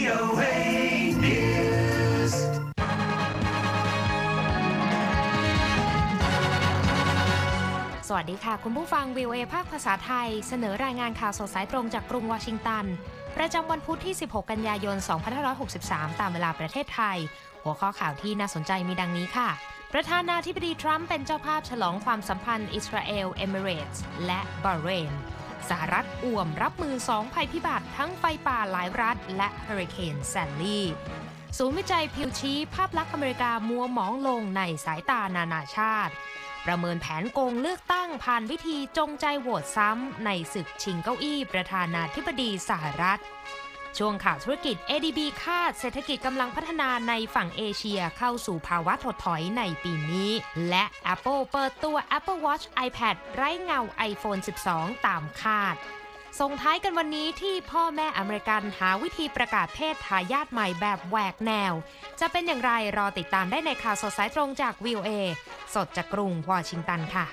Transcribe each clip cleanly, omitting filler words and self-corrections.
VOA News สวัสดีค่ะคุณผู้ฟัง VOA ภาคภาษาไทยเสนอรายงานข่าวสดสายตรงจากกรุงวอชิงตันประจำวันพุธที่ 16 กันยายน 2563 ตามเวลาประเทศไทยหัวข้อข่าวที่น่าสนใจมีดังนี้ค่ะประธานาธิบดีทรัมป์เป็นเจ้าภาพฉลองความสัมพันธ์อิสราเอล เอมิเรตส์ และบาห์เรนสหรัฐอ่วมรับมือ2ภัยพิบัติทั้งไฟป่าหลายรัฐและเฮอริเคนแซนลี่ศูนย์วิจัยพิวชี้ภาพลักษณ์อเมริกามัวหมองลงในสายตานานาชาติประเมินแผนโกงเลือกตั้งผ่านวิธีจงใจโหวตซ้ำในศึกชิงเก้าอี้ประธานาธิบดีสหรัฐช่วงข่าวธุรกิจ ADB คาดเศรษฐกิจกำลังพัฒนาในฝั่งเอเชียเข้าสู่ภาวะถดถอยในปีนี้และ Apple เปิดตัว Apple Watch iPad ไร้เงา iPhone 12 ตามคาดส่งท้ายกันวันนี้ที่พ่อแม่อเมริกันหาวิธีประกาศเพศทายาทใหม่แบบแหวกแนวจะเป็นอย่างไรรอติดตามได้ในข่าวสดสายตรงจาก VOA สดจากกรุงวอชิงตันค่ะ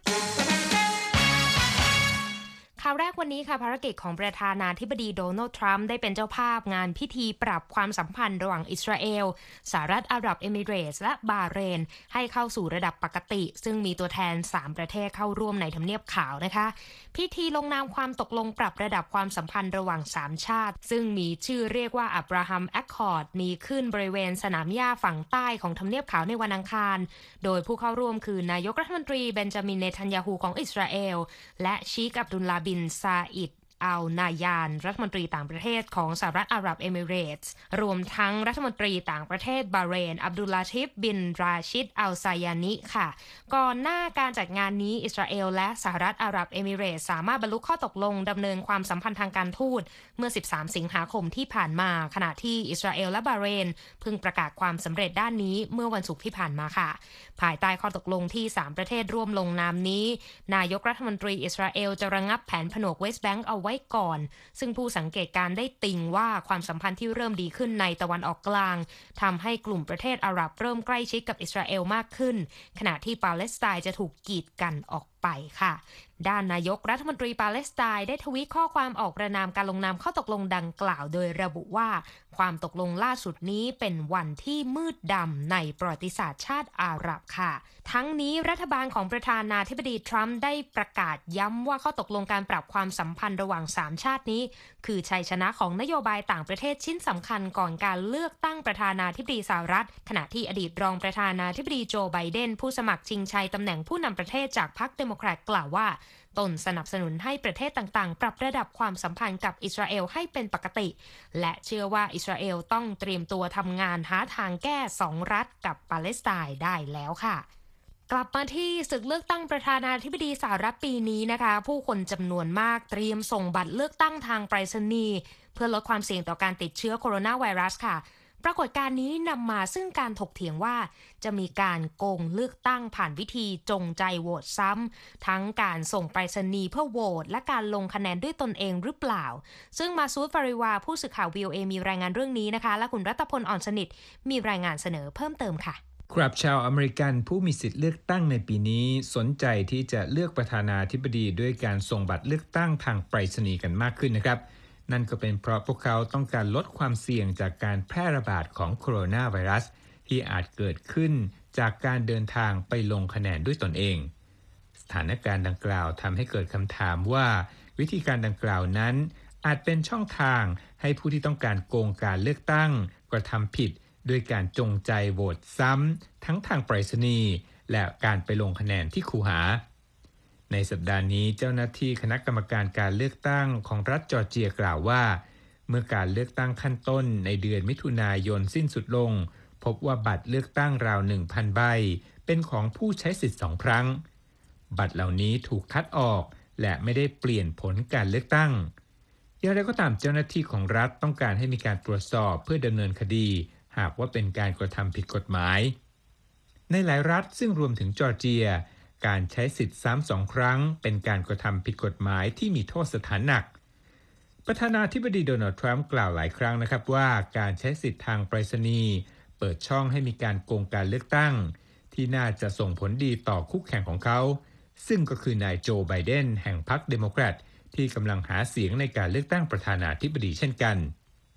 ข่าวแรกวันนี้ค่ะภารกิจของประธานาธิบดีโดนัลด์ทรัมป์ได้เป็นเจ้าภาพงานพิธีปรับความสัมพันธ์ระหว่างอิสราเอลสหรัฐอาหรับเอมิเรตส์และบาห์เรนให้เข้าสู่ระดับปกติซึ่งมีตัวแทน3ประเทศเข้าร่วมในทำเนียบขาวนะคะพิธีลงนามความตกลงปรับระดับความสัมพันธ์ระหว่าง3ชาติซึ่งมีชื่อเรียกว่าอับราฮัมแอคคอร์ดมีขึ้นบริเวณสนามหญ้าฝั่งใต้ของทำเนียบขาวในวันอังคารโดยผู้เข้าร่วมคือนายกรัฐมนตรีเบนจามินเนทันยาฮูของอิสราเอลและชีคอับดุลลาบินซาอิดอัลนายานรัฐมนตรีต่างประเทศของสหรัฐอาหรับเอมิเรตส์รวมทั้งรัฐมนตรีต่างประเทศบาห์เรนอับดุลลาทิฟบินราชิดอัลซายานิค่ะก่อนหน้าการจัดงานนี้อิสราเอลและสหรัฐอาหรับเอมิเรตส์สามารถบรรลุข้อตกลงดำเนินความสัมพันธ์ทางการทูตเมื่อ13สิงหาคมที่ผ่านมาขณะที่อิสราเอลและบาห์เรนเพิ่งประกาศความสำเร็จด้านนี้เมื่อวันศุกร์ที่ผ่านมาค่ะภายใต้ข้อตกลงที่3ประเทศร่วมลงนามนี้นายกรัฐมนตรีอิสราเอลจะระงับแผนผนวกเวสต์แบงก์เอาไว้ก่อนซึ่งผู้สังเกตการได้ติ่งว่าความสัมพันธ์ที่เริ่มดีขึ้นในตะวันออกกลางทำให้กลุ่มประเทศอาหรับเริ่มใกล้ชิดกับอิสราเอลมากขึ้นขณะที่ปาเลสไตน์จะถูกกีดกันออกไปค่ะด้านนายกรัฐมนตรีปาเลสไตน์ได้ทวีตข้อความออกประนามการลงนามข้อตกลงดังกล่าวโดยระบุว่าความตกลงล่าสุดนี้เป็นวันที่มืดดำในประวัติศาสตร์ชาติอาหรับค่ะทั้งนี้รัฐบาลของประธานาธิบดีทรัมป์ได้ประกาศย้ำว่าข้อตกลงการปรับความสัมพันธ์ระหว่าง3ชาตินี้คือชัยชนะของนโยบายต่างประเทศชิ้นสำคัญก่อนการเลือกตั้งประธานาธิบดีสหรัฐขณะที่อดีตรองประธานาธิบดีโจไบเดนผู้สมัครชิงชัยตำแหน่งผู้นำประเทศจากพรรคเดโมแครตกล่าวว่าตนสนับสนุนให้ประเทศต่างๆปรับระดับความสัมพันธ์กับอิสราเอลให้เป็นปกติและเชื่อว่าอิสราเอลต้องเตรียมตัวทำงานหาทางแก้2รัฐกับปาเลสไตน์ได้แล้วค่ะกลับมาที่ศึกเลือกตั้งประธานาธิบดีสหรัฐปีนี้นะคะผู้คนจำนวนมากเตรียมส่งบัตรเลือกตั้งทางไปรษณีย์เพื่อลดความเสี่ยงต่อการติดเชื้อโคโรนาไวรัสค่ะปรากฏการณ์นี้นำมาซึ่งการถกเถียงว่าจะมีการโกงเลือกตั้งผ่านวิธีจงใจโหวตซ้ำทั้งการส่งไปรษณีย์เพื่อโหวตและการลงคะแนนด้วยตนเองหรือเปล่าซึ่งมาซูดฟาริวาผู้สื่อข่าว VOA มีรายงานเรื่องนี้นะคะและคุณรัตพลอ่อนสนิทมีรายงานเสนอเพิ่มเติมค่ะครับชาวอเมริกันผู้มีสิทธิ์เลือกตั้งในปีนี้สนใจที่จะเลือกประธานาธิบดีด้วยการส่งบัตรเลือกตั้งทางไปรษณีย์กันมากขึ้นนะครับนั่นก็เป็นเพราะพวกเขาต้องการลดความเสี่ยงจากการแพร่ระบาดของโคโรนาไวรัสที่อาจเกิดขึ้นจากการเดินทางไปลงคะแนนด้วยตนเองสถานการณ์ดังกล่าวทำให้เกิดคำถามว่าวิธีการดังกล่าวนั้นอาจเป็นช่องทางให้ผู้ที่ต้องการโกงการเลือกตั้งกระทำผิดด้วยการจงใจโหวตซ้ำทั้งทางไปรษณีย์และการไปลงคะแนนที่คูหาในสัปดาห์นี้เจ้าหน้าที่คณะกรรมการการเลือกตั้งของรัฐจอร์เจียกล่าวว่าเมื่อการเลือกตั้งขั้นต้นในเดือนมิถุนายนสิ้นสุดลงพบว่าบัตรเลือกตั้งราว 1,000 ใบเป็นของผู้ใช้สิทธิ์2ครั้งบัตรเหล่านี้ถูกคัดออกและไม่ได้เปลี่ยนผลการเลือกตั้งอย่างไรก็ตามเจ้าหน้าที่ของรัฐต้องการให้มีการตรวจสอบเพื่อดำเนินคดีหากว่าเป็นการกระทำผิดกฎหมายในหลายรัฐซึ่งรวมถึงจอร์เจียการใช้สิทธิ์ซ้ำ2ครั้งเป็นการกระทำผิดกฎหมายที่มีโทษสถานหนักประธานาธิบดีโดนัลด์ทรัมป์กล่าวหลายครั้งนะครับว่าการใช้สิทธิ์ทางไปรษณีย์เปิดช่องให้มีการโกงการเลือกตั้งที่น่าจะส่งผลดีต่อคู่แข่งของเขาซึ่งก็คือนายโจไบเดนแห่งพรรคเดโมแครตที่กำลังหาเสียงในการเลือกตั้งประธานาธิบดีเช่นกัน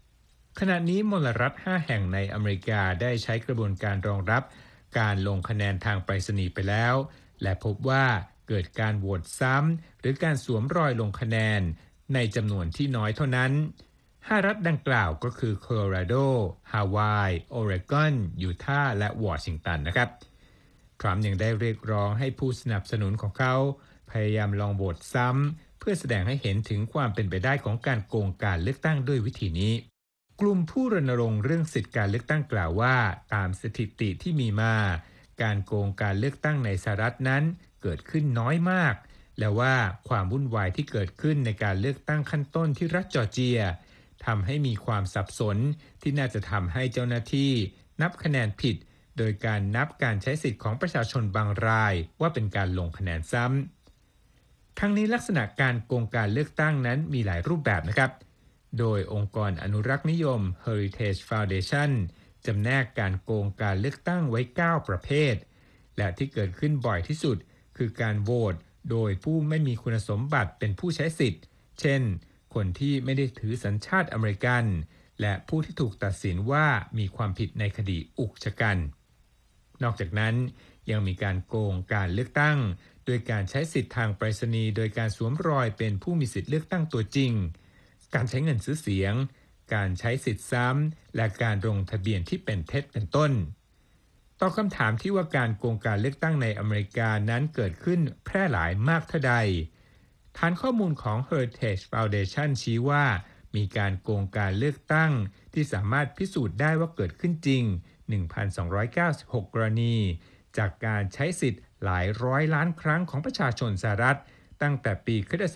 ขณะนี้มลรัฐ 5 แห่งในอเมริกาได้ใช้กระบวนการรองรับการลงคะแนนทางไปรษณีย์ไปแล้วและพบว่าเกิดการโหวตซ้ำหรือการสวมรอยลงคะแนนในจำนวนที่น้อยเท่านั้น 5 รัฐดังกล่าวก็คือโคโลราโด ฮาวาย โอเรกอน ยูทาห์ และวอชิงตันนะครับทรัมป์ยังได้เรียกร้องให้ผู้สนับสนุนของเขาพยายามลองโหวตซ้ำเพื่อแสดงให้เห็นถึงความเป็นไปได้ของการโกงการเลือกตั้งด้วยวิธีนี้กลุ่มผู้รณรงค์เรื่องสิทธิการเลือกตั้งกล่าวว่าตามสถิติที่มีมาการโกงการเลือกตั้งในสหรัฐนั้นเกิดขึ้นน้อยมากและว่าความวุ่นวายที่เกิดขึ้นในการเลือกตั้งขั้นต้นที่รัฐจอร์เจียทำให้มีความสับสนที่น่าจะทำให้เจ้าหน้าที่นับคะแนนผิดโดยการนับการใช้สิทธิ์ของประชาชนบางรายว่าเป็นการลงคะแนนซ้ำทั้งนี้ลักษณะการโกงการเลือกตั้งนั้นมีหลายรูปแบบนะครับโดยองค์กรอนุรักษ์นิยม Heritage Foundation จำแนกการโกงการเลือกตั้งไว้ 9 ประเภทและที่เกิดขึ้นบ่อยที่สุดคือการโหวตโดยผู้ไม่มีคุณสมบัติเป็นผู้ใช้สิทธิ์เช่นคนที่ไม่ได้ถือสัญชาติอเมริกันและผู้ที่ถูกตัดสินว่ามีความผิดในคดีอุกชะกันนอกจากนั้นยังมีการโกงการเลือกตั้งโดยการใช้สิทธิ์ทางไปรษณีย์โดยการสวมรอยเป็นผู้มีสิทธิ์เลือกตั้งตัวจริงการใช้เงินซื้อเสียงการใช้สิทธิ์ซ้ำและการลงทะเบียนที่เป็นเท็จเป็นต้นตอบคำถามที่ว่าการโกงการเลือกตั้งในอเมริกานั้นเกิดขึ้นแพร่หลายมากเท่าใดฐานข้อมูลของ Heritage Foundation ชี้ว่ามีการโกงการเลือกตั้งที่สามารถพิสูจน์ได้ว่าเกิดขึ้นจริง 1,296 กรณีจากการใช้สิทธิ์หลายร้อยล้านครั้งของประชาชนสหรัฐตั้งแต่ปีค.ศ.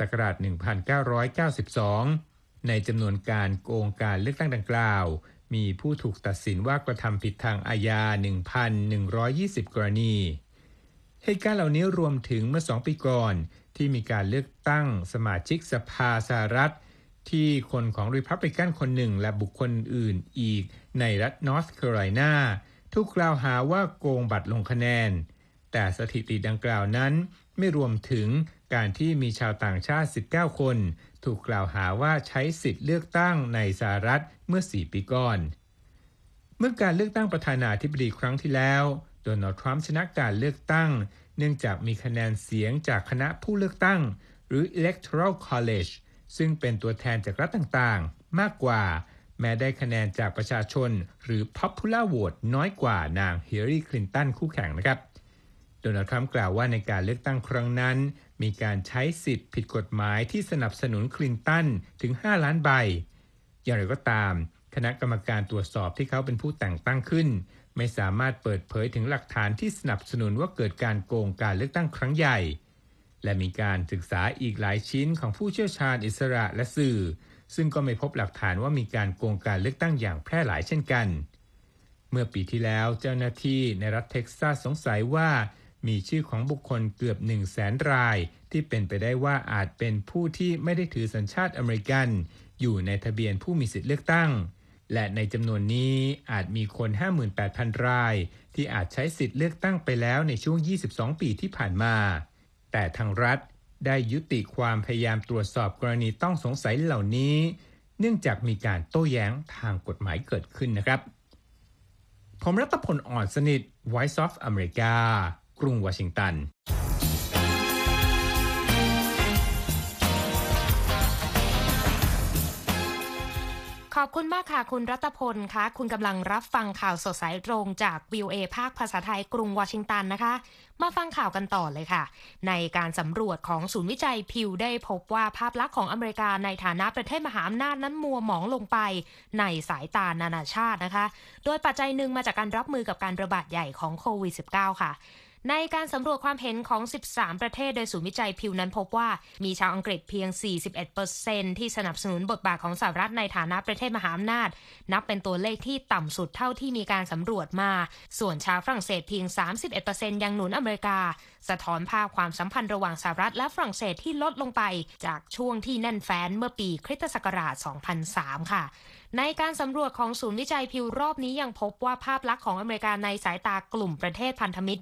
1992 ในจำนวนการโกงการเลือกตั้งดังกล่าวมีผู้ถูกตัดสินว่ากระทำผิดทางอาญา 1,120 กรณีเหตุการณ์เหล่านี้รวมถึงเมื่อ2 ปีก่อนที่มีการเลือกตั้งสมาชิกสภาสหรัฐที่คนของรีพับลิกันคนหนึ่งและบุคคลอื่นอีกในรัฐนอร์ทแคโรไลนาถูกกล่าวหาว่าโกงบัตรลงคะแนนแต่สถิติดังกล่าวนั้นไม่รวมถึงการที่มีชาวต่างชาติ19 คนถูกกล่าวหาว่าใช้สิทธิ์เลือกตั้งในสหรัฐเมื่อ4 ปีก่อนเมื่อการเลือกตั้งประธานาธิบดีครั้งที่แล้วโดนัลด์ทรัมป์ชนะการเลือกตั้งเนื่องจากมีคะแนนเสียงจากคณะผู้เลือกตั้งหรือ Electoral College ซึ่งเป็นตัวแทนจากรัฐต่างๆมากกว่าแม้ได้คะแนนจากประชาชนหรือ Popular Vote น้อยกว่านางฮิลลารีคลินตันคู่แข่งนะครับโดนัลด์ทรัมป์กล่าวว่าในการเลือกตั้งครั้งนั้นมีการใช้สิทธิ์ผิดกฎหมายที่สนับสนุนคลินตันถึง5 ล้านใบอย่างไรก็ตามคณะกรรมการตรวจสอบที่เขาเป็นผู้แต่งตั้งขึ้นไม่สามารถเปิดเผยถึงหลักฐานที่สนับสนุนว่าเกิดการโกงการเลือกตั้งครั้งใหญ่และมีการศึกษาอีกหลายชิ้นของผู้เชี่ยวชาญอิสระและสื่อซึ่งก็ไม่พบหลักฐานว่ามีการโกงการเลือกตั้งอย่างแพร่หลายเช่นกันเมื่อปีที่แล้วเจ้าหน้าที่ในรัฐเท็กซัสสงสัยว่ามีชื่อของบุคคลเกือบ 100,000 รายที่เป็นไปได้ว่าอาจเป็นผู้ที่ไม่ได้ถือสัญชาติอเมริกันอยู่ในทะเบียนผู้มีสิทธิเลือกตั้งและในจำนวนนี้อาจมีคน 58,000 รายที่อาจใช้สิทธิเลือกตั้งไปแล้วในช่วง22 ปีที่ผ่านมาแต่ทางรัฐได้ยุติความพยายามตรวจสอบกรณีต้องสงสัยเหล่านี้เนื่องจากมีการโต้แย้งทางกฎหมายเกิดขึ้นนะครับผมรัตพล อ่อนสนิท Voice of America กรุงวอชิงตันขอบคุณมากค่ะคุณรัตพลคะคุณกำลังรับฟังข่าวสดสายตรงจาก VOA ภาคภาษาไทยกรุงวอชิงตันนะคะมาฟังข่าวกันต่อเลยค่ะในการสำรวจของศูนย์วิจัยพิวได้พบว่าภาพลักษณ์ของอเมริกาในฐานะประเทศมหาอำนาจนั้นมัวหมองลงไปในสายตานานาชาตินะคะโดยปัจจัยหนึ่งมาจากการรับมือกับการระบาดใหญ่ของโควิด -19 ค่ะในการสำรวจความเห็นของ13ประเทศโดยศูนย์วิจัยพิวนั้นพบว่ามีชาวอังกฤษเพียง 41% ที่สนับสนุนบทบาทของสหรัฐในฐานะประเทศมหาอำนาจนับเป็นตัวเลขที่ต่ำสุดเท่าที่มีการสำรวจมาส่วนชาวฝรั่งเศสเพียง 31% ยังหนุนอเมริกาสะท้อนภาพความสัมพันธ์ระหว่างสหรัฐและฝรั่งเศสที่ลดลงไปจากช่วงที่แน่นแฟ้นเมื่อปีคริสตศักราช 2003 ค่ะในการสำรวจของศูนย์วิจัยพิวรอบนี้ยังพบว่าภาพลักษณ์ของอเมริกาในสายตากลุ่มประเทศพันธมิตรนั้นมัวหมอง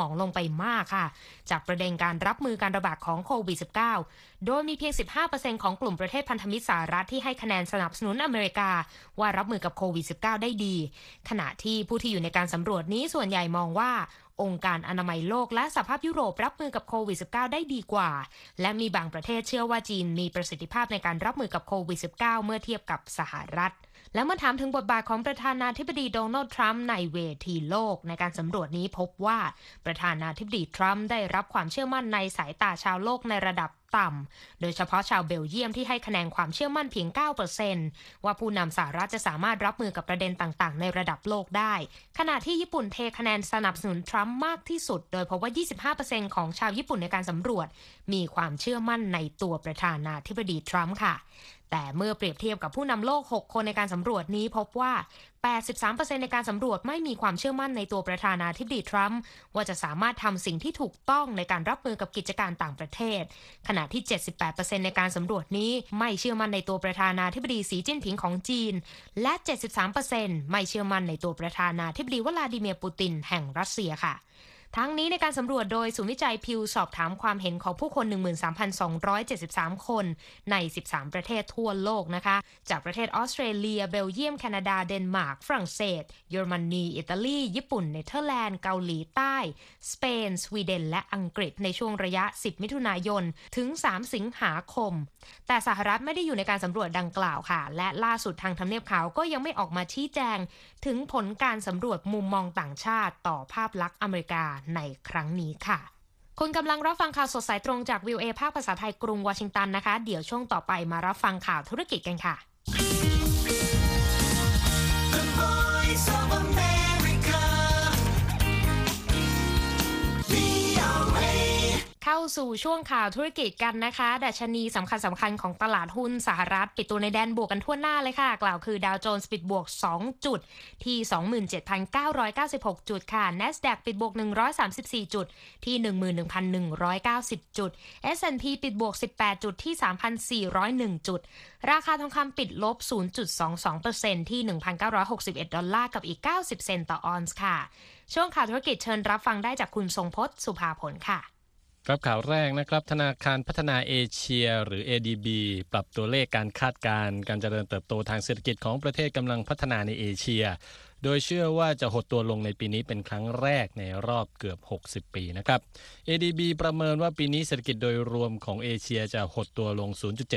องลงไปมากค่ะจากประเด็นการรับมือการระบาดของโควิด -19 โดยมีเพียง 15% ของกลุ่มประเทศพันธมิตรสหรัฐที่ให้คะแนนสนับสนุนอเมริกาว่ารับมือกับโควิด -19 ได้ดีขณะที่ผู้ที่อยู่ในการสำรวจนี้ส่วนใหญ่มองว่าองค์การอนามัยโลกและสหภาพยุโรปรับมือกับโควิด -19 ได้ดีกว่าและมีบางประเทศเชื่อว่าจีนมีประสิทธิภาพในการรับมือกับโควิด -19 เมื่อเทียบกับสหรัฐและเมื่อถามถึงบทบาทของประธานาธิบดีโดนัลด์ทรัมป์ในเวทีโลกในการสำรวจนี้พบว่าประธานาธิบดีทรัมป์ได้รับความเชื่อมั่นในสายตาชาวโลกในระดับต่ำโดยเฉพาะชาวเบลเยียมที่ให้คะแนนความเชื่อมั่นเพียง 9% ว่าผู้นำสหรัฐจะสามารถรับมือกับประเด็นต่างๆในระดับโลกได้ขณะที่ญี่ปุ่นเทคะแนนสนับสนุนทรัมป์มากที่สุดโดยพบว่า 25% ของชาวญี่ปุ่นในการสำรวจมีความเชื่อมั่นในตัวประธานาธิบดีทรัมป์ค่ะแต่เมื่อเปรียบเทียบกับผู้นำโลก 6 คนในการสำรวจนี้พบว่า 83% ในการสำรวจไม่มีความเชื่อมั่นในตัวประธานาธิบดีทรัมป์ว่าจะสามารถทำสิ่งที่ถูกต้องในการรับมือกับกิจการต่างประเทศขณะที่ 78% ในการสำรวจนี้ไม่เชื่อมั่นในตัวประธานาธิบดีสีจิ้นผิงของจีนและ 73% ไม่เชื่อมั่นในตัวประธานาธิบดีวลาดิเมียร์ปูตินแห่งรัสเซียค่ะทั้งนี้ในการสำรวจโดยศูนย์วิจัยพิวสอบถามความเห็นของผู้คน 13,273 คนใน 13 ประเทศทั่วโลกนะคะจากประเทศออสเตรเลียเบลเยียมแคนาดาเดนมาร์กฝรั่งเศสเยอรมนีอิตาลีญี่ปุ่นเนเธอร์แลนด์เกาหลีใต้สเปนสวีเดนและอังกฤษในช่วงระยะ 10 มิถุนายนถึง 3 สิงหาคมแต่สหรัฐไม่ได้อยู่ในการสำรวจดังกล่าวค่ะและล่าสุดทางทำเนียบขาวก็ยังไม่ออกมาชี้แจงถึงผลการสำรวจมุมมองต่างชาติต่อภาพลักษณ์อเมริกาในครั้งนี้ค่ะคุณกำลังรับฟังข่าวสดสายตรงจาก VOA ภาคภาษาไทยกรุงวอชิงตันนะคะเดี๋ยวช่วงต่อไปมารับฟังข่าวธุรกิจกันค่ะ The Voice of America. VOA. เข้าสู่ช่วงข่าวธุรกิจกันนะคะดัชนีสำคัญของตลาดหุ้นสหรัฐปิดตัวในแดนบวกกันทั่วหน้าเลยค่ะกล่าวคือดาวโจนส์ปิดบวก2จุดที่ 27,996 จุดค่ะ NASDAQ ปิดบวก134จุดที่ 11,190 จุด S&P ปิดบวก18จุดที่ 3,401 จุดราคาทองคำปิดลบ 0.22% ที่ 1,961 ดอลลาร์กับอีก90เซนต์ต่อออนซ์ค่ะช่วงข่าวธุรกิจเชิญรับฟังได้จากคุณทรงพจน์สุภาผลค่ะครับข่าวแรกนะครับธนาคารพัฒนาเอเชียหรือ ADB ปรับตัวเลขการคาดการณ์การเจริญเติบโตทางเศรษฐกิจของประเทศกำลังพัฒนาในเอเชียโดยเชื่อว่าจะหดตัวลงในปีนี้เป็นครั้งแรกในรอบเกือบ60ปีนะครับ ADB ประเมินว่าปีนี้เศรษฐกิจโดยรวมของเอเชียจะหดตัวลง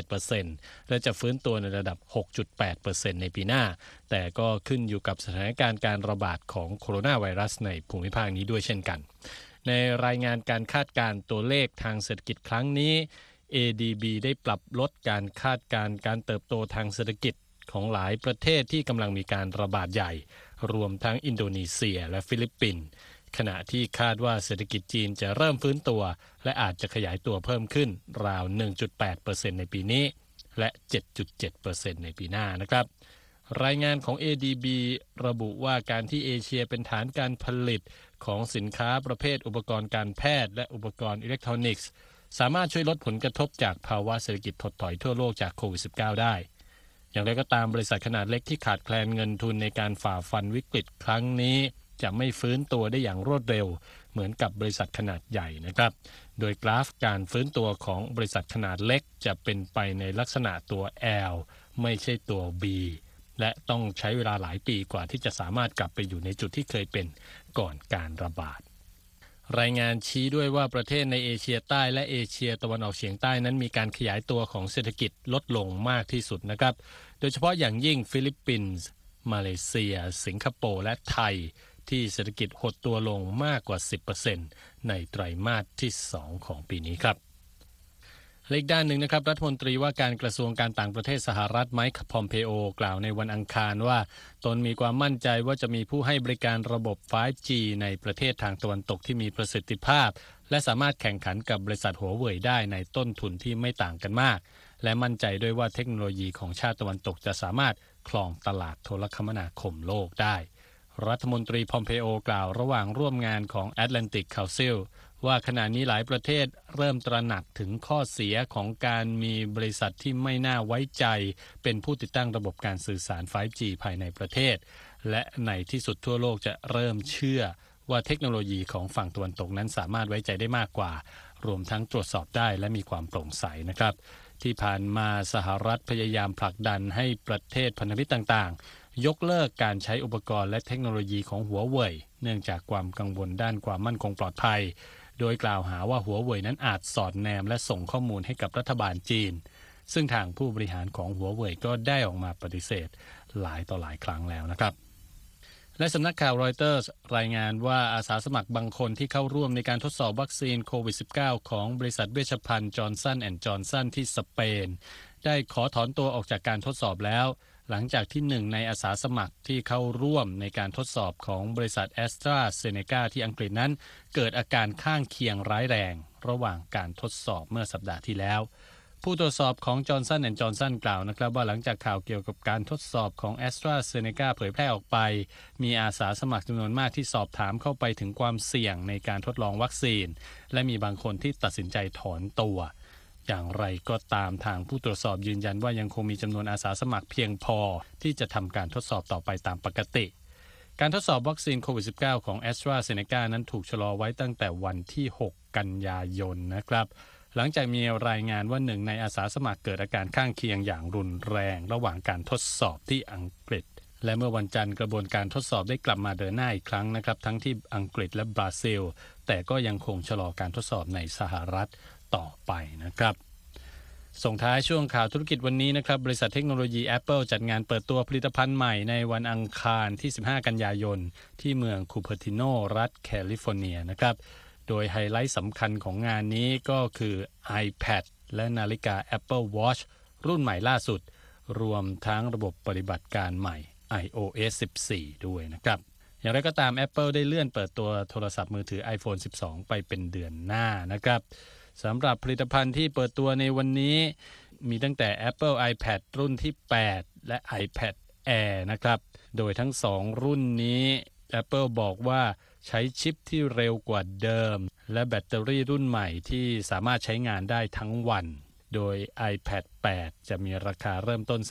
0.7% และจะฟื้นตัวในระดับ 6.8% ในปีหน้าแต่ก็ขึ้นอยู่กับสถานการณ์การระบาดของโคโรนาไวรัสในภูมิภาคนี้ด้วยเช่นกันในรายงานการคาดการณ์ตัวเลขทางเศรษฐกิจครั้งนี้ ADB ได้ปรับลดการคาดการณ์การเติบโตทางเศรษฐกิจของหลายประเทศที่กำลังมีการระบาดใหญ่รวมทั้งอินโดนีเซียและฟิลิปปินส์ขณะที่คาดว่าเศรษฐกิจจีนจะเริ่มฟื้นตัวและอาจจะขยายตัวเพิ่มขึ้นราว 1.8% ในปีนี้และ 7.7% ในปีหน้านะครับรายงานของ ADB ระบุว่าการที่เอเชียเป็นฐานการผลิตของสินค้าประเภทอุปกรณ์การแพทย์และอุปกรณ์อิเล็กทรอนิกส์สามารถช่วยลดผลกระทบจากภาวะเศรษฐกิจถดถอยทั่วโลกจากโควิด -19 ได้อย่างไรก็ตามบริษัทขนาดเล็กที่ขาดแคลนเงินทุนในการฝ่าฟันวิกฤตครั้งนี้จะไม่ฟื้นตัวได้อย่างรวดเร็วเหมือนกับบริษัทขนาดใหญ่นะครับโดยกราฟการฟื้นตัวของบริษัทขนาดเล็กจะเป็นไปในลักษณะตัว L ไม่ใช่ตัว Bและต้องใช้เวลาหลายปีกว่าที่จะสามารถกลับไปอยู่ในจุดที่เคยเป็นก่อนการระบาดรายงานชี้ด้วยว่าประเทศในเอเชียใต้และเอเชียตะวันออกเฉียงใต้นั้นมีการขยายตัวของเศรษฐกิจลดลงมากที่สุดนะครับโดยเฉพาะอย่างยิ่งฟิลิปปินส์มาเลเซียสิงคโปร์และไทยที่เศรษฐกิจหดตัวลงมากกว่า 10% ในไตรมาสที่2ของปีนี้ครับอีกด้านหนึ่งนะครับรัฐมนตรีว่าการกระทรวงการต่างประเทศสหรัฐไมค์พอมเพโอกล่าวในวันอังคารว่าตนมีความมั่นใจว่าจะมีผู้ให้บริการระบบ 5G ในประเทศทางตะวันตกที่มีประสิทธิภาพและสามารถแข่งขันกับบริษัทหัวเว่ยได้ในต้นทุนที่ไม่ต่างกันมากและมั่นใจด้วยว่าเทคโนโลยีของชาติตะวันตกจะสามารถครองตลาดโทรคมนาคมโลกได้รัฐมนตรีพอมเพโอกล่าวระหว่างร่วมงานของ Atlantic Councilว่าขณะนี้หลายประเทศเริ่มตระหนักถึงข้อเสียของการมีบริษัทที่ไม่น่าไว้ใจเป็นผู้ติดตั้งระบบการสื่อสาร 5G ภายในประเทศและในที่สุดทั่วโลกจะเริ่มเชื่อว่าเทคโนโลยีของฝั่งตะวันตกนั้นสามารถไว้ใจได้มากกว่ารวมทั้งตรวจสอบได้และมีความโปร่งใสนะครับที่ผ่านมาสหรัฐพยายามผลักดันให้ประเทศพันธมิตรต่างๆยกเลิกการใช้อุปกรณ์และเทคโนโลยีของหัวเว่ยเนื่องจากความกังวลด้านความมั่นคงปลอดภัยโดยกล่าวหาว่าหัวเว่ยนั้นอาจสอดแนมและส่งข้อมูลให้กับรัฐบาลจีนซึ่งทางผู้บริหารของหัวเว่ยก็ได้ออกมาปฏิเสธหลายต่อหลายครั้งแล้วนะครับและสำนักข่าวรอยเตอร์สรายงานว่าอาสาสมัครบางคนที่เข้าร่วมในการทดสอบวัคซีนโควิด -19 ของบริษัทเวชภัณฑ์จอห์นสัน& จอห์นสันที่สเปนได้ขอถอนตัวออกจากการทดสอบแล้วหลังจากที่หนึ่งในอาสาสมัครที่เข้าร่วมในการทดสอบของบริษัทแอสตราเซเนกาที่อังกฤษนั้นเกิดอาการข้างเคียงร้ายแรงระหว่างการทดสอบเมื่อสัปดาห์ที่แล้วผู้ตรวจสอบของจอห์นสัน& จอห์นสันกล่าวนะครับว่าหลังจากข่าวเกี่ยวกับการทดสอบของแอสตราเซเนกาเผยแพร่ออกไปมีอาสาสมัครจำนวนมากที่สอบถามเข้าไปถึงความเสี่ยงในการทดลองวัคซีนและมีบางคนที่ตัดสินใจถอนตัวอย่างไรก็ตามทางผู้ตรวจสอบยืนยันว่ายังคงมีจำนวนอาสาสมัครเพียงพอที่จะทำการทดสอบต่อไปตามปกติการทดสอบวัคซีนโควิด -19 ของแอสตราเซเนกานั้นถูกชะลอไว้ตั้งแต่วันที่ 6 กันยายนนะครับหลังจากมีรายงานว่าหนึ่งในอาสาสมัครเกิดอาการข้างเคียงอย่างรุนแรงระหว่างการทดสอบที่อังกฤษและเมื่อวันจันทร์กระบวนการทดสอบได้กลับมาเดินหน้าอีกครั้งนะครับทั้งที่อังกฤษและบราซิลแต่ก็ยังคงชะลอการทดสอบในสหรัฐต่อไปนะครับส่งท้ายช่วงข่าวธุรกิจวันนี้นะครับบริษัทเทคโนโลยี Apple จัดงานเปิดตัวผลิตภัณฑ์ใหม่ในวันอังคารที่ 15 กันยายนที่เมืองคูเปอร์ติโนรัฐแคลิฟอร์เนียนะครับโดยไฮไลท์สำคัญของงานนี้ก็คือ iPad และนาฬิกา Apple Watch รุ่นใหม่ล่าสุดรวมทั้งระบบปฏิบัติการใหม่ iOS 14 ด้วยนะครับอย่างไรก็ตาม Apple ได้เลื่อนเปิดตัวโทรศัพท์มือถือ iPhone 12 ไปเป็นเดือนหน้านะครับสำหรับผลิตภัณฑ์ที่เปิดตัวในวันนี้มีตั้งแต่ Apple iPad รุ่นที่ 8 และ iPad Air นะครับโดยทั้ง2รุ่นนี้ Apple บอกว่าใช้ชิปที่เร็วกว่าเดิมและแบตเตอรี่รุ่นใหม่ที่สามารถใช้งานได้ทั้งวันโดย iPad 8 จะมีราคาเริ่มต้น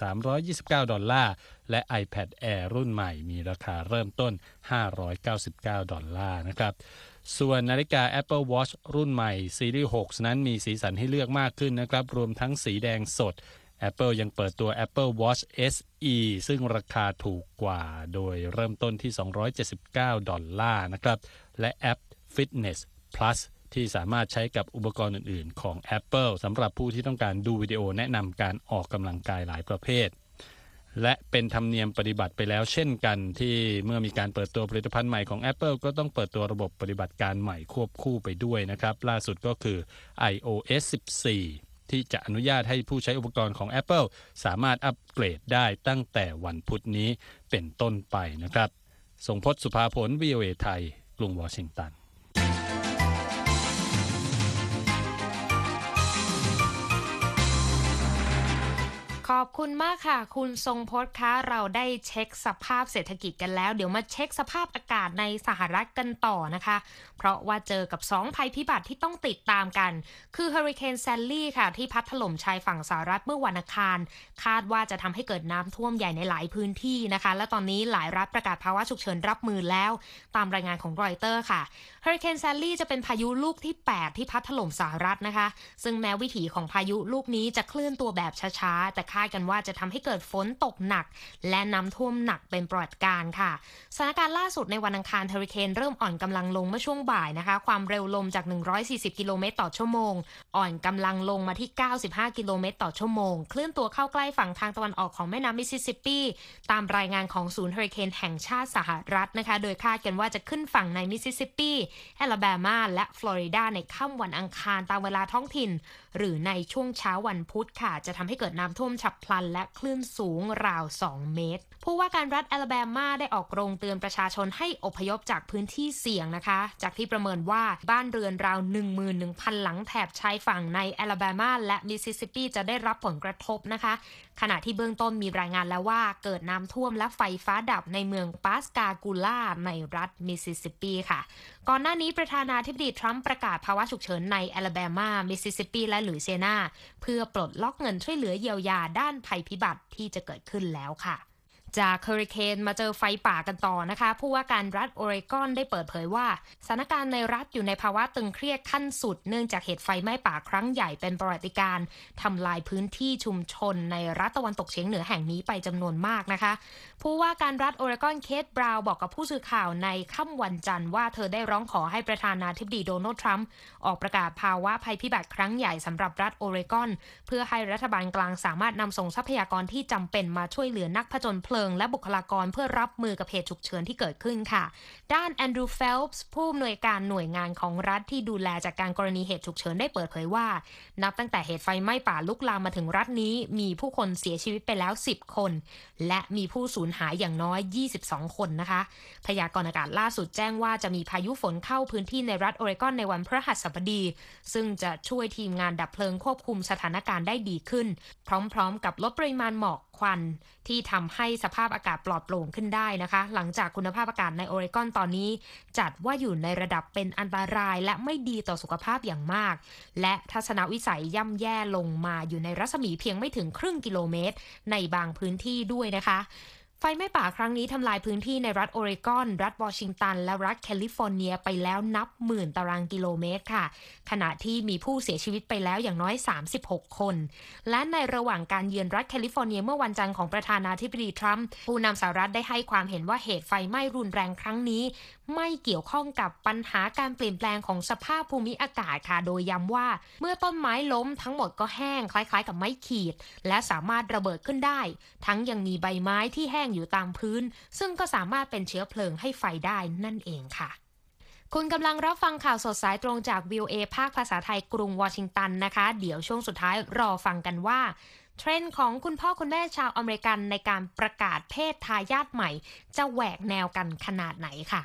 $329และ iPad Air รุ่นใหม่มีราคาเริ่มต้น$599นะครับส่วนนาฬิกา Apple Watch รุ่นใหม่ซีรีส์ 6 นั้นมีสีสันให้เลือกมากขึ้นนะครับรวมทั้งสีแดงสด Apple ยังเปิดตัว Apple Watch SE ซึ่งราคาถูกกว่าโดยเริ่มต้นที่$279นะครับและแอป Fitness Plus ที่สามารถใช้กับอุปกรณ์อื่นๆของ Apple สำหรับผู้ที่ต้องการดูวิดีโอแนะนำการออกกำลังกายหลายประเภทและเป็นธรรมเนียมปฏิบัติไปแล้วเช่นกันที่เมื่อมีการเปิดตัวผลิตภัณฑ์ใหม่ของ Apple ก็ต้องเปิดตัวระบบปฏิบัติการใหม่ควบคู่ไปด้วยนะครับล่าสุดก็คือ iOS 14 ที่จะอนุญาตให้ผู้ใช้อุปกรณ์ของ Apple สามารถอัปเกรดได้ตั้งแต่วันพุธนี้เป็นต้นไปนะครับทรงพจน์ สุภาผล VOA ไทยกรุงวอชิงตันขอบคุณมากค่ะคุณทรงพจน์คะเราได้เช็คสภาพเศรษฐกิจกันแล้วเดี๋ยวมาเช็คสภาพอากาศในสหรัฐกันต่อนะคะเพราะว่าเจอกับ2ภัยพิบัติที่ต้องติดตามกันคือเฮอริเคนแซลลี่ค่ะที่พัดถล่มชายฝั่งสหรัฐเมื่อวันอังคารคาดว่าจะทำให้เกิดน้ำท่วมใหญ่ในหลายพื้นที่นะคะและตอนนี้หลายรัฐประกาศภาวะฉุกเฉินรับมือแล้วตามรายงานของรอยเตอร์ค่ะเฮอริเคนแซลลี่จะเป็นพายุลูกที่8ที่พัดถล่มสหรัฐนะคะซึ่งแม้วิถีของพายุลูกนี้จะเคลื่อนตัวแบบช้าๆแต่คาดกันว่าจะทำให้เกิดฝนตกหนักและน้ำท่วมหนักเป็นประวัติการณ์ค่ะสถานการณ์ล่าสุดในวันอังคารเฮอริเคนเริ่มอ่อนกำลังลงเมื่อช่วงบ่ายนะคะความเร็วลมจาก140กิโลเมตรต่อชั่วโมงอ่อนกำลังลงมาที่95กิโลเมตรต่อชั่วโมงเคลื่อนตัวเข้าใกล้ฝั่งทางตะวันออกของแม่น้ำมิสซิสซิปปีตามรายงานของศูนย์เฮอริเคนแห่งชาติสหรัฐนะคะโดยคาดกันว่าจะขึ้นฝั่งในมิสซิสซิปปีแอลาบามาและฟลอริดาในค่ำวันอังคารตามเวลาท้องถิ่นหรือในช่วงเช้าวันพุธค่ะจะทำให้เกิดน้ำท่วมฉับพลันและคลื่นสูงราว2เมตรผู้ว่าการรัฐแอลาบามาได้ออกโรงเตือนประชาชนให้อพยพจากพื้นที่เสี่ยงนะคะจากที่ประเมินว่าบ้านเรือนราว 11,000 หลังแถบชายฝั่งในแอลาบามาและมิสซิสซิปปีจะได้รับผลกระทบนะคะขณะที่เบื้องต้นมีรายงานแล้วว่าเกิดน้ำท่วมและไฟฟ้าดับในเมืองปาสกากูล่าในรัฐมิสซิสซิปปีค่ะก่อนหน้านี้ประธานาธิบดีทรัมป์ประกาศภาวะฉุกเฉินในแอลาบามามิสซิสซิปปีและลุยเซียนาเพื่อปลดล็อกเงินช่วยเหลือเยียวยาด้านภัยพิบัติที่จะเกิดขึ้นแล้วค่ะจากเฮอริเคนมาเจอไฟป่ากันต่อนะคะผู้ว่าการรัฐโอเรกอนได้เปิดเผยว่าสถานการณ์ในรัฐอยู่ในภาวะตึงเครียดขั้นสุดเนื่องจากเหตุไฟไหม้ป่าครั้งใหญ่เป็นประวัติการณ์ทำลายพื้นที่ชุมชนในรัฐตะวันตกเฉียงเหนือแห่งนี้ไปจำนวนมากนะคะผู้ว่าการรัฐโอเรกอนเคทบราวน์บอกกับผู้สื่อข่าวในค่ำวันจันทร์ว่าเธอได้ร้องขอให้ประธานาธิบดีโดนัลด์ทรัมป์ออกประกาศภาวะภัยพิบัติครั้งใหญ่สำหรับรัฐโอเรกอนเพื่อให้รัฐบาลกลางสามารถนำส่งทรัพยากรที่จำเป็นมาช่วยเหลือนักผจญเพลิงและบุคลากรเพื่อรับมือกับเหตุฉุกเฉินที่เกิดขึ้นค่ะด้านแอนดรูว์เฟลป์ผู้อำนวยการหน่วยงานของรัฐที่ดูแลจากการกรณีเหตุฉุกเฉินได้เปิดเผยว่านับตั้งแต่เหตุไฟไหม้ป่าลุกลามมาถึงรัฐนี้มีผู้คนเสียชีวิตไปแล้ว10คนและมีผู้สูญหายอย่างน้อย22คนนะคะพยากรณ์อากาศล่าสุดแจ้งว่าจะมีพายุฝนเข้าพื้นที่ในรัฐโอเรกอนในวันพฤหัสบดีซึ่งจะช่วยทีมงานดับเพลิงควบคุมสถานการณ์ได้ดีขึ้นพร้อมๆกับลดปริมาณหมอกควันที่ทำให้สภาพอากาศปลอดโปร่งขึ้นได้นะคะหลังจากคุณภาพอากาศในโอเรกอนตอนนี้จัดว่าอยู่ในระดับเป็นอันตรายและไม่ดีต่อสุขภาพอย่างมากและทัศนวิสัยย่ำแย่ลงมาอยู่ในรัศมีเพียงไม่ถึงครึ่งกิโลเมตรในบางพื้นที่ด้วยนะคะไฟไหม้ป่าครั้งนี้ทำลายพื้นที่ในรัฐโอเรกอนรัฐวอชิงตันและรัฐแคลิฟอร์เนียไปแล้วนับหมื่นตารางกิโลเมตรค่ะขณะที่มีผู้เสียชีวิตไปแล้วอย่างน้อย36คนและในระหว่างการเยือนรัฐแคลิฟอร์เนียเมื่อวันจันทร์ของประธานาธิบดีทรัมป์ผู้นำสหรัฐได้ให้ความเห็นว่าเหตุไฟไหม้รุนแรงครั้งนี้ไม่เกี่ยวข้องกับปัญหาการเปลี่ยนแปลงของสภาพภูมิอากาศค่ะโดยย้ำว่าเมื่อต้นไม้ล้มทั้งหมดก็แห้งคล้ายๆกับไม้ขีดและสามารถระเบิดขึ้นได้ทั้งยังมีใบไม้ที่แห้งอยู่ตามพื้นซึ่งก็สามารถเป็นเชื้อเพลิงให้ไฟได้นั่นเองค่ะคุณกำลังรับฟังข่าวสดสายตรงจาก VOA ภาคภาษาไทยกรุงวอชิงตันนะคะเดี๋ยวช่วงสุดท้ายรอฟังกันว่าเทรนด์ของคุณพ่อคุณแม่ชาวอเมริกันในการประกาศเพศทายาทใหม่จะแหวกแนวกันขนาดไหนค่ะ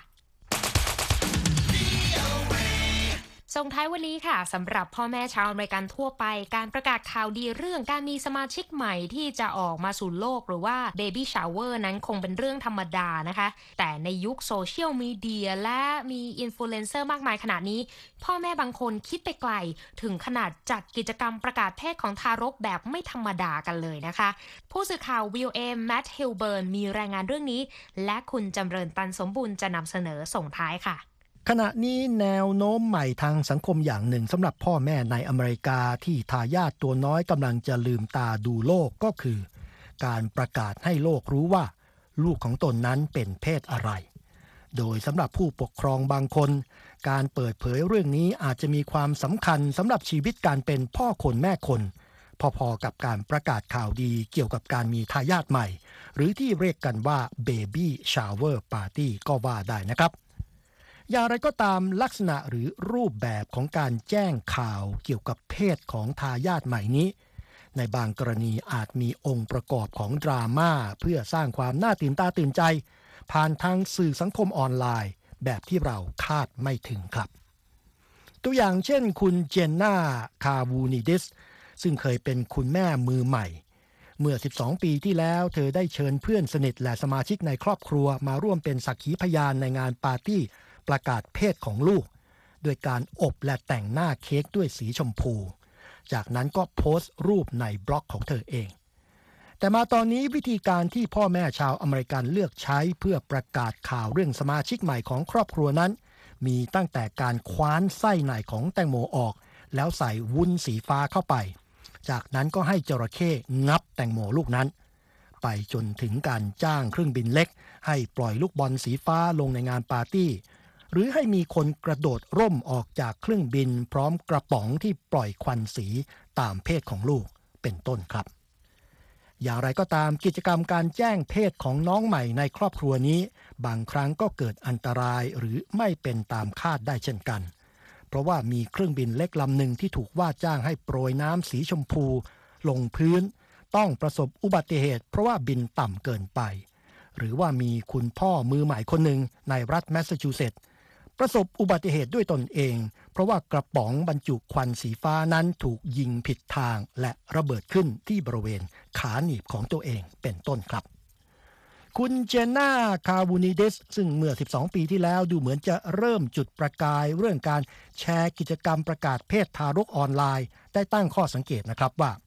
ส่งท้ายวันนี้ค่ะสำหรับพ่อแม่ชาวอเมริกันทั่วไปการประกาศข่าวดีเรื่องการมีสมาชิกใหม่ที่จะออกมาสู่โลกหรือว่าเบบี้ชาวเวอร์นั้นคงเป็นเรื่องธรรมดานะคะแต่ในยุคโซเชียลมีเดียและมีอินฟลูเอนเซอร์มากมายขนาดนี้พ่อแม่บางคนคิดไปไกลถึงขนาดจัดกิจกรรมประกาศเพศของทารกแบบไม่ธรรมดากันเลยนะคะผู้สื่อข่าว VOA แมทฮิลเบิร์นมีรายงานเรื่องนี้และคุณจำเริญตันสมบูรณ์จะนำเสนอส่งท้ายค่ะขณะนี้แนวโน้มใหม่ทางสังคมอย่างหนึ่งสำหรับพ่อแม่ในอเมริกาที่ทายาทตัวน้อยกำลังจะลืมตาดูโลกก็คือการประกาศให้โลกรู้ว่าลูกของตนนั้นเป็นเพศอะไรโดยสำหรับผู้ปกครองบางคนการเปิดเผยเรื่องนี้อาจจะมีความสำคัญสำหรับชีวิตการเป็นพ่อคนแม่คนพอๆกับการประกาศข่าวดีเกี่ยวกับการมีทายาทใหม่หรือที่เรียกกันว่า Baby Shower Party ก็ว่าได้นะครับอย่างไรก็ตามลักษณะหรือรูปแบบของการแจ้งข่าวเกี่ยวกับเพศของทายาทใหม่นี้ในบางกรณีอาจมีองค์ประกอบของดราม่าเพื่อสร้างความน่าตื่นตาตื่นใจผ่านทางสื่อสังคมออนไลน์แบบที่เราคาดไม่ถึงครับตัวอย่างเช่นคุณเจนน่าคาวูนิดิสซึ่งเคยเป็นคุณแม่มือใหม่เมื่อ12ปีที่แล้วเธอได้เชิญเพื่อนสนิทและสมาชิกในครอบครัวมาร่วมเป็นสักขีพยานในงานปาร์ตี้ประกาศเพศของลูกโดยการอบและแต่งหน้าเค้กด้วยสีชมพูจากนั้นก็โพสต์รูปในบล็อกของเธอเองแต่มาตอนนี้วิธีการที่พ่อแม่ชาวอเมริกันเลือกใช้เพื่อประกาศข่าวเรื่องสมาชิกใหม่ของครอบครัวนั้นมีตั้งแต่การคว้านไส้ในของแตงโมออกแล้วใส่วุ้นสีฟ้าเข้าไปจากนั้นก็ให้จระเข้งับแตงโมลูกนั้นไปจนถึงการจ้างเครื่องบินเล็กให้ปล่อยลูกบอลสีฟ้าลงในงานปาร์ตี้หรือให้มีคนกระโดดร่มออกจากเครื่องบินพร้อมกระป๋องที่ปล่อยควันสีตามเพศของลูกเป็นต้นครับอย่างไรก็ตามกิจกรรมการแจ้งเพศของน้องใหม่ในครอบครัวนี้บางครั้งก็เกิดอันตรายหรือไม่เป็นตามคาดได้เช่นกันเพราะว่ามีเครื่องบินเล็กลำหนึ่งที่ถูกว่าจ้างให้โปรยน้ำสีชมพูลงพื้นต้องประสบอุบัติเหตุเพราะว่าบินต่ำเกินไปหรือว่ามีคุณพ่อมือใหม่คนหนึ่งในรัฐแมสซาชูเซตส์ประสบอุบัติเหตุด้วยตนเองเพราะว่ากระป๋องบรรจุควันสีฟ้านั้นถูกยิงผิดทางและระเบิดขึ้นที่บริเวณขาหนีบของตัวเองเป็นต้นครับคุณเจนน่าคาวูนิดิสซึ่งเมื่อ12ปีที่แล้วดูเหมือนจะเริ่มจุดประกายเรื่องการแชร์กิจกรรมประกาศเพศทารกออนไลน์ได้ตั้งข้อสังเกตนะครับว่า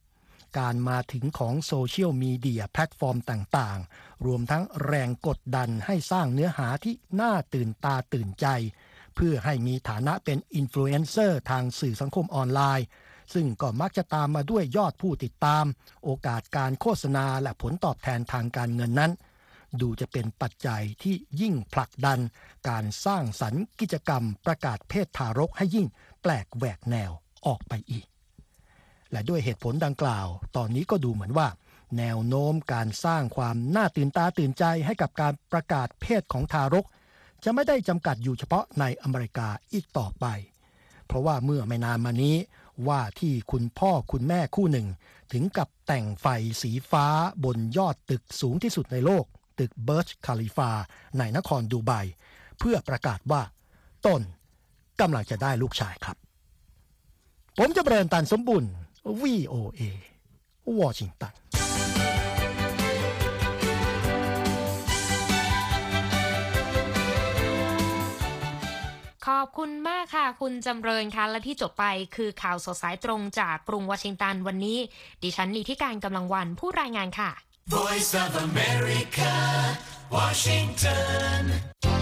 การมาถึงของโซเชียลมีเดียแพลตฟอร์มต่างๆรวมทั้งแรงกดดันให้สร้างเนื้อหาที่น่าตื่นตาตื่นใจเพื่อให้มีฐานะเป็นอินฟลูเอนเซอร์ทางสื่อสังคมออนไลน์ซึ่งก็มักจะตามมาด้วยยอดผู้ติดตามโอกาสการโฆษณาและผลตอบแทนทางการเงินนั้นดูจะเป็นปัจจัยที่ยิ่งผลักดันการสร้างสรรค์กิจกรรมประกาศเพศทารกให้ยิ่งแปลกแหวกแนวออกไปอีกและด้วยเหตุผลดังกล่าวตอนนี้ก็ดูเหมือนว่าแนวโน้มการสร้างความน่าตื่นตาตื่นใจให้กับการประกาศเพศของทารกจะไม่ได้จำกัดอยู่เฉพาะในอเมริกาอีกต่อไปเพราะว่าเมื่อไม่นานมานี้ว่าที่คุณพ่อคุณแม่คู่หนึ่งถึงกับแต่งไฟสีฟ้าบนยอดตึกสูงที่สุดในโลกตึกเบิร์ชคาลิฟาในนครดูไบเพื่อประกาศว่าตนกำลังจะได้ลูกชายครับผมจะเบริญตันสมบุญ VOA วอชิงตันขอบคุณมากค่ะคุณจำเริญค่ะและที่จบไปคือข่าวสดสายตรงจากกรุงวอชิงตันวันนี้ดิฉันนิธิการกำลังวันผู้รายงานค่ะ Voice of America, Washington